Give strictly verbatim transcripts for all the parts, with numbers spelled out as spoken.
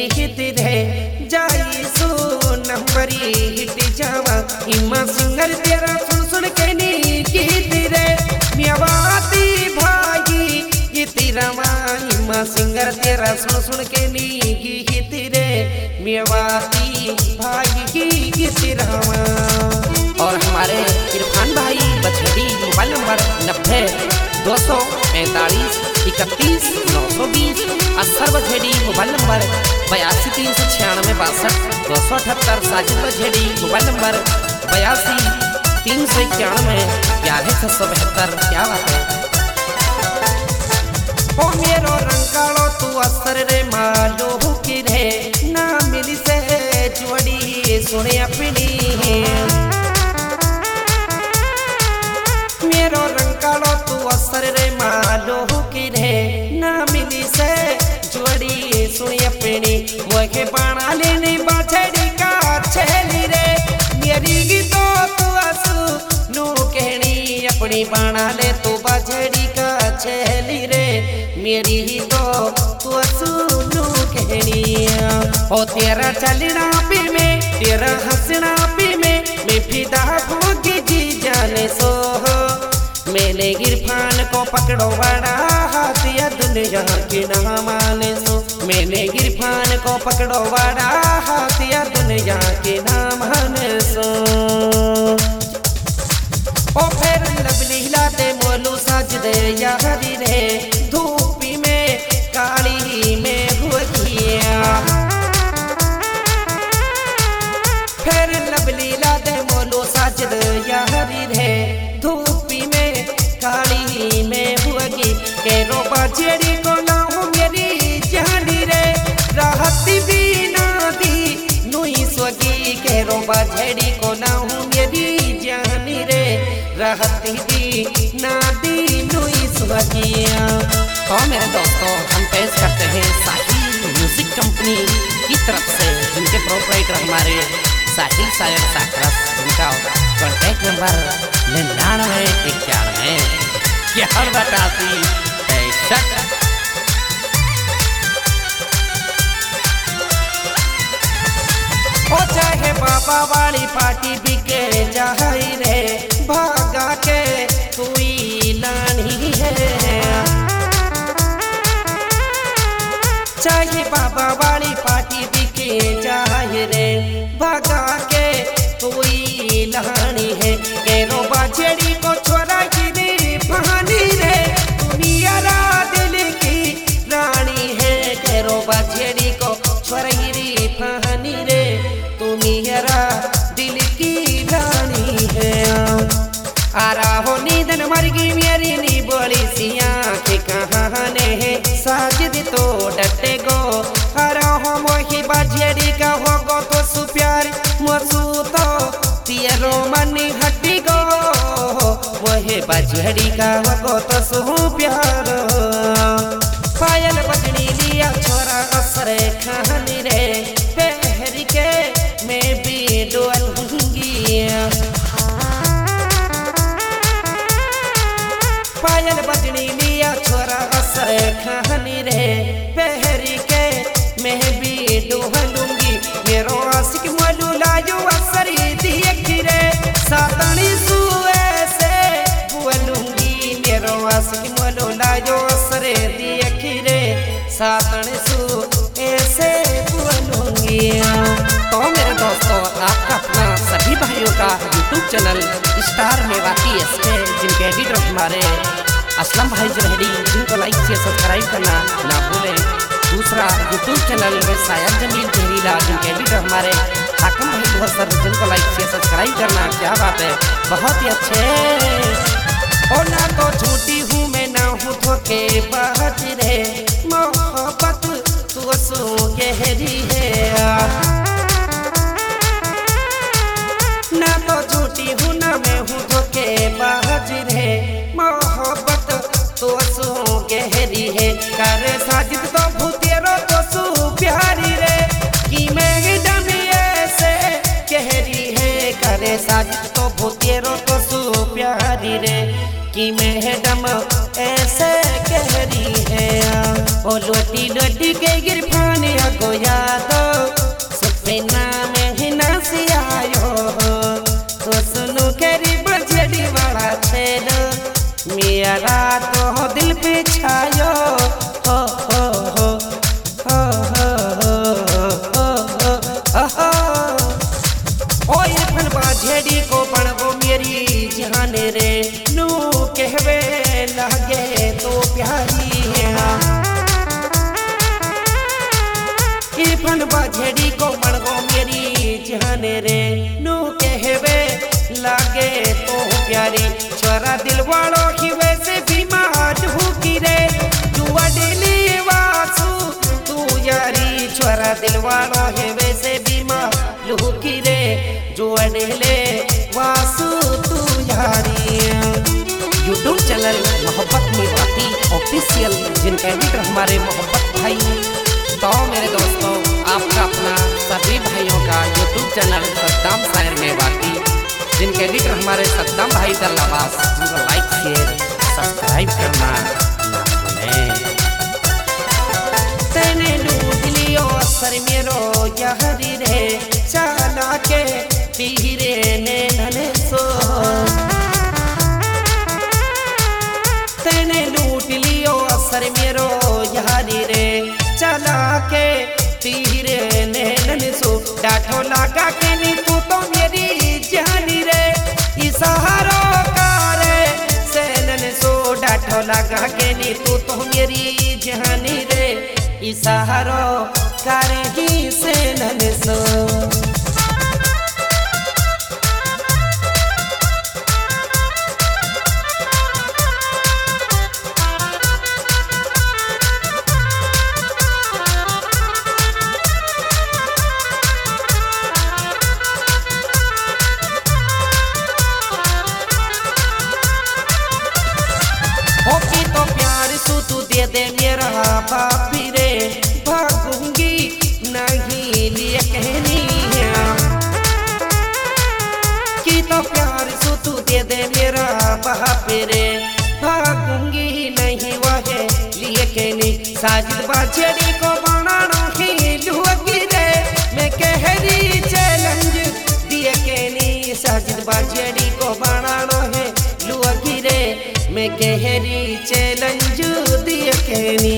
गीत रे जाई सो नंबरी हिट जावा हिम्मा सिंगर तेरा सुन सुन के नी गीत रे मियावाती भाई गीत रवा हिम्मा सिंगर तेरा सुन सुन के नी गीत रे मियावाती भाई की गीत रवा। और हमारे इरफान भाई बछड़ी मोबाइल नंबर नब्बे दो सौ पैंतालीस इकतीस नौ सौ बीस। असर बछड़ी मोबाइल नंबर बयासी तीन सौ छियानवे बासठ दो सौ अठहत्तर। साजिद बछड़ी मोबाइल नंबर बयासी तीन सौ इक्यानवे ग्यारह छः सौ बहत्तर। क्या बात है ओ मेरो रंगालो तू असर रे मालो की रे ना मिली से जोड़ी सुने अपनी मेरो रंगालो तू असर रे मालो की रे ना मिली से जोड़ी सुनी अपनी मोहे बाणा लेने बाछड़ी का छेली रे मेरी गीतो तू असू नू कहनी अपनी बाणा ले तू बाछड़ी का छेली रे मेरी ही तो तू असू नू कहनी। ओ तेरा चलना पे में तेरा हंसना पे में मैं फिदा होगी जी जाने सो मैंने इरफान को पकड़ो बड़ा हाथिया दुनिया के ना माने सो मैंने इरफान को पकड़ो बड़ा हाथिया दुनिया के ना माने सो। ओ फिर लबली लाते मोलू साज दे यारी रे धूपी में काली में हुआ फिर लबली लाते मोलू साज दे यारी रे धूपी में काली में हुआगी के रोबा जेड़ी को ना हो मेरी जानी रे राहती भी ना दी नुई स्वगी के रोबा जेड़ी को ना हो मेरी जानी रे राहती भी ना दी नुई स्वगी। तो मेरे दोस्तों हम पेश करते हैं साहिल म्यूजिक कंपनी की तरफ से जिनके प्रोपराइटर हमारे साहिल सायर साकरस जिनका कॉन्टैक्ट नंबर निन्यानवे इक्यानवे ग्यारह बटासी पैंसठ। ओ चाहे बाबा वाली पार्टी बिके जाई रे भागा के कोई लानी है चाहे बाबा वाली पार्टी बिके जाई रे भागा के कोई लानी है के रोबा जेड़ी को छोरा की रे पानी रे दुनिया रा दिल की रानी है के रोबा जेड़ी को छोरा की रे पानी रे दुनिया दिल की रानी है। आरा हो नींदन मरगी मेरी नी बोली सिया के कहाने है साजिद तो डटे गो आरा हो मोही बाजेड़ी का हो गो तो सुप्यार मसू तो तेरो मनी हटी गो वहे बाजेड़ी का हो गो तो सुप्यार पायल बजनी लिया छोरा असरे कहानी रे पहरी के मैं भी डोलूंगी पायल बजनी लिया छोरा असर कहानी रे पहरी के मैं भी डोलूंगी मेरो आशिक मोलू लाजो असर देख रे सातनी सुए से बोलूंगी मेरो आशिक मोलू लाजो असर देख रे सातनी सु ऐसे बोलूंगी। तो मेरे दोस्तों आपका अपना सभी भाइयों का YouTube channel star Mewati SK जिनके एडिटर हमारे असलम भाई जरहड़ी जिनको लाइक से सब्सक्राइब करना ना भूलें। दूसरा यूट्यूब चैनल में सायद जमील जहरीला जिनके एडिटर हमारे हाकम भाई बहसर जिनको लाइक से सब्सक्राइब करना। क्या बात है बहुत ही अच्छे। और ना तो झूठी हूँ मैं ना हूँ धोखे बाज रे मोहब्बत तू सो गहरी है ना तो झूठी हूँ ना मैं हूँ धोखे बाज रे मोहब्बत तो सो गहरी है करे साजिद तो भूतेरो तो सो प्यारी रे कि मैं डमिए से गहरी है करे साजिद तो भूतेरो तो सो प्यारी रे कि मैडम ऐसे गहरी है ओ लोटी लोटी के गिरफान को याद फन बाझेड़ी को मणगो मेरी जान रे नू कहवे लागे तो प्यारी छोरा दिल वालो की वैसे बीमार हुकी रे जुआ डेली वासु तू यारी छोरा दिल वालो है वैसे बीमार हुकी रे जुआ डेले वासु तू यारी। यूट्यूब चैनल मोहब्बत में बाती ऑफिशियल जिनका एडिटर हमारे मोहब्बत भाई तो मेरे दोस्तों आपका अपना सभी भाइयों का यूट्यूब चैनल सद्दाम शायर में बाती जिनके एडिटर हमारे सद्दाम भाई दल्लाबास जिनको लाइक शेयर सब्सक्राइब करना ना भूलें। तेने लूट लियो सर मेरो यारी रे चला के पीरे ने नने सो तेने लूट लियो असर मेरो यारी रे चला के पीरे ने नने सो डाठो लगा के नी तू तो मेरी जानी रे इशारो करे से नने सो डाठो लगा के नी तू तो मेरी जानी रे इशारो करे ही से नने सो। दे दे मेरा बापी रे भागूंगी नहीं लिए कहनी है कि तो प्यार सो तू दे दे मेरा बापी रे भागूंगी नहीं वह लिए कहनी साजिद बाछड़ी को बनाना ही लुकी रे मैं कह रही चैलेंज दिए कहनी साजिद बाछड़ी को बनाना है लुकी रे मैं कह रही चैलेंज दिए कहनी।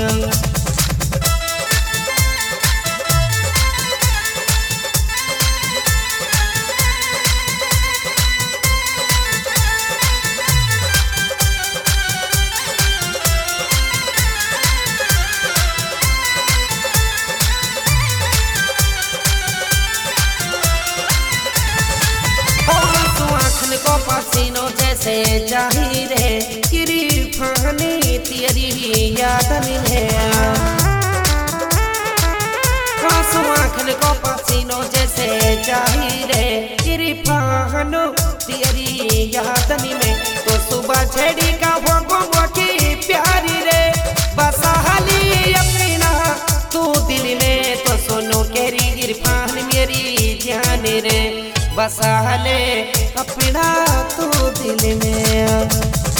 को पसीनों जैसे जाहिरे किरी फानी तेरी याद है आंसू आँखन को पसीनों जैसे जाहिरे किरी फानो तेरी याद में तो सुबह छेड़ी का भोगो मोटी प्यारी रे बसाली अपना तू दिल में तो सुनो केरी गिरफान मेरी जान रे बसाले अपना तू दिल में।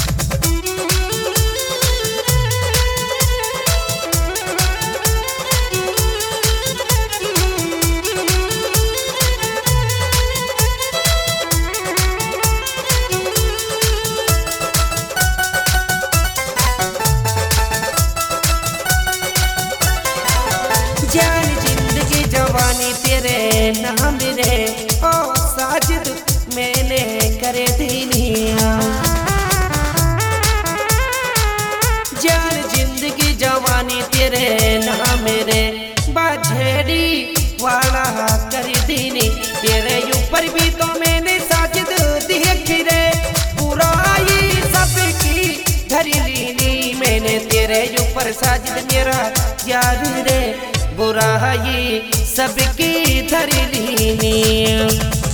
जान जिंदगी जवानी तेरे नाम रे ओ साजिद मैंने करे दीनिया जान जिंदगी जवानी तेरे नाम रे बाझेड़ी वाला कर दीनी तेरे ऊपर भी तो मैंने साजिद देख रे बुराई सबकी धरी लीनी मैंने तेरे ऊपर साजिद मेरा यार रे बुराई सबकी धरी लीनी।